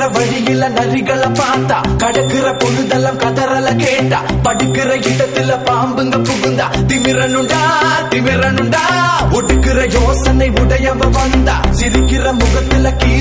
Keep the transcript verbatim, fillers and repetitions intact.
வழியில நரிகளை பார்த்தா கடக்குற பொழுதெல்லாம் கதறல கேட்டா படுக்கிற இடத்துல பாம்புங்க புகுந்தா திமிரனுண்டா திமிரனுண்டா ஒடுக்கிற யோசனை உடையவ வந்தா சிரிக்கிற முகத்துல கீ